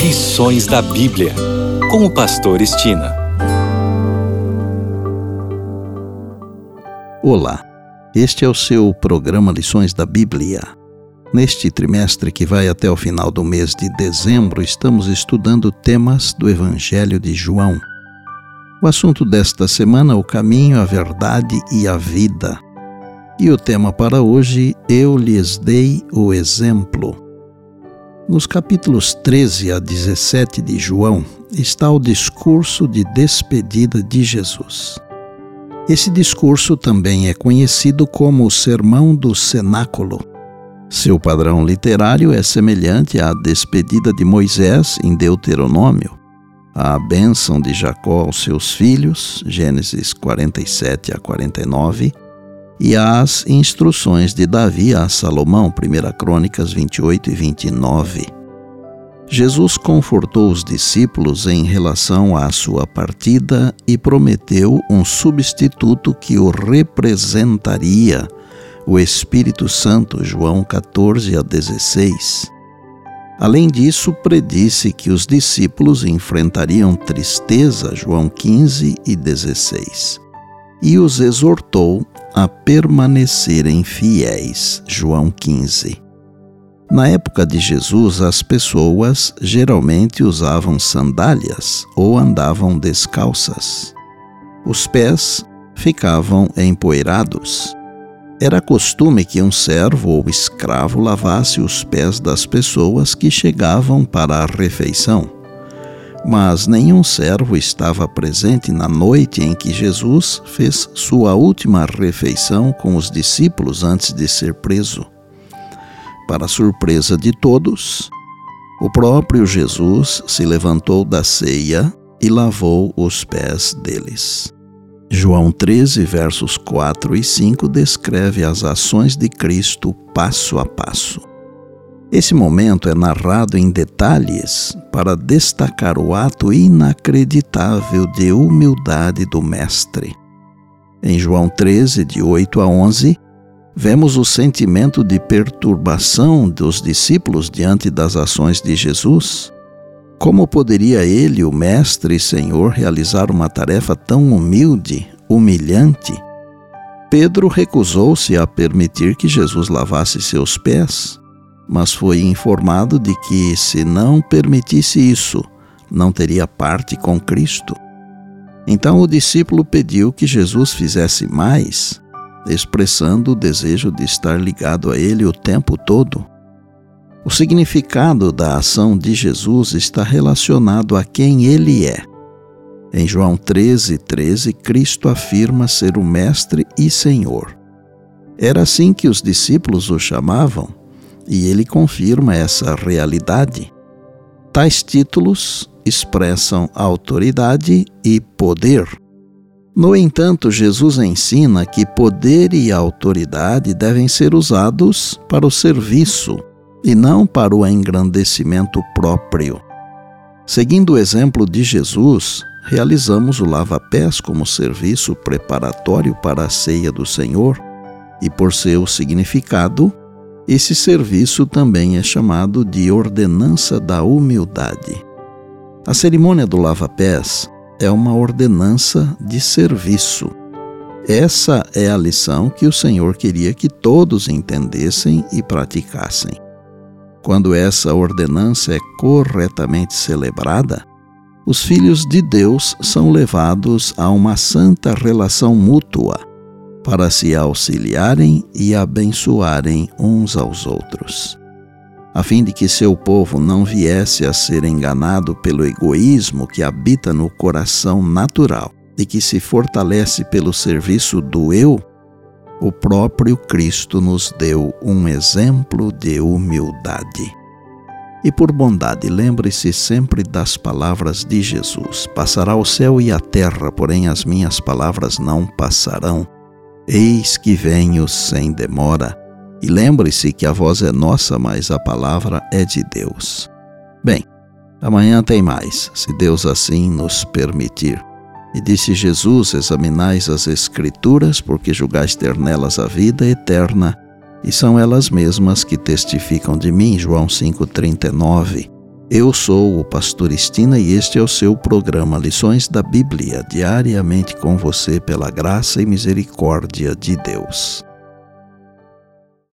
Lições da Bíblia, com o pastor Estina. Olá, este é o seu programa Lições da Bíblia. Neste trimestre que vai até o final do mês de dezembro, estamos estudando temas do Evangelho de João. O assunto desta semana é o caminho, a verdade e a vida. E o tema para hoje, eu lhes dei o exemplo. Nos capítulos 13 a 17 de João, está o discurso de despedida de Jesus. Esse discurso também é conhecido como o Sermão do Cenáculo. Seu padrão literário é semelhante à despedida de Moisés em Deuteronômio, à bênção de Jacó aos seus filhos, Gênesis 47 a 49, e às instruções de Davi a Salomão, 1 Crônicas 28 e 29. Jesus confortou os discípulos em relação à sua partida e prometeu um substituto que o representaria, o Espírito Santo, João 14 a 16. Além disso, predisse que os discípulos enfrentariam tristeza, João 15 e 16. E os exortou a permanecerem fiéis, João 15. Na época de Jesus, as pessoas geralmente usavam sandálias ou andavam descalças. Os pés ficavam empoeirados. Era costume que um servo ou escravo lavasse os pés das pessoas que chegavam para a refeição. Mas nenhum servo estava presente na noite em que Jesus fez sua última refeição com os discípulos antes de ser preso. Para surpresa de todos, o próprio Jesus se levantou da ceia e lavou os pés deles. João 13, versos 4 e 5 descreve as ações de Cristo passo a passo. Esse momento é narrado em detalhes para destacar o ato inacreditável de humildade do Mestre. Em João 13, de 8 a 11, vemos o sentimento de perturbação dos discípulos diante das ações de Jesus. Como poderia ele, o Mestre e Senhor, realizar uma tarefa tão humilde, humilhante? Pedro recusou-se a permitir que Jesus lavasse seus pés, mas foi informado de que, se não permitisse isso, não teria parte com Cristo. Então o discípulo pediu que Jesus fizesse mais, expressando o desejo de estar ligado a ele o tempo todo. O significado da ação de Jesus está relacionado a quem ele é. Em João 13, Cristo afirma ser o Mestre e Senhor. Era assim que os discípulos o chamavam, e ele confirma essa realidade. Tais títulos expressam autoridade e poder. No entanto, Jesus ensina que poder e autoridade devem ser usados para o serviço e não para o engrandecimento próprio. Seguindo o exemplo de Jesus, realizamos o lava-pés como serviço preparatório para a ceia do Senhor, e por seu significado, esse serviço também é chamado de ordenança da humildade. A cerimônia do lava-pés é uma ordenança de serviço. Essa é a lição que o Senhor queria que todos entendessem e praticassem. Quando essa ordenança é corretamente celebrada, os filhos de Deus são levados a uma santa relação mútua para se auxiliarem e abençoarem uns aos outros. A fim de que seu povo não viesse a ser enganado pelo egoísmo que habita no coração natural e que se fortalece pelo serviço do eu, o próprio Cristo nos deu um exemplo de humildade. E por bondade, lembre-se sempre das palavras de Jesus: passará o céu e a terra, porém as minhas palavras não passarão. Eis que venho sem demora. E lembre-se que a voz é nossa, mas a palavra é de Deus. Bem, amanhã tem mais, se Deus assim nos permitir. E disse Jesus: examinais as Escrituras, porque julgais ter nelas a vida eterna, e são elas mesmas que testificam de mim. João 5,39. Eu sou o pastor Estina e este é o seu programa Lições da Bíblia, diariamente com você pela graça e misericórdia de Deus.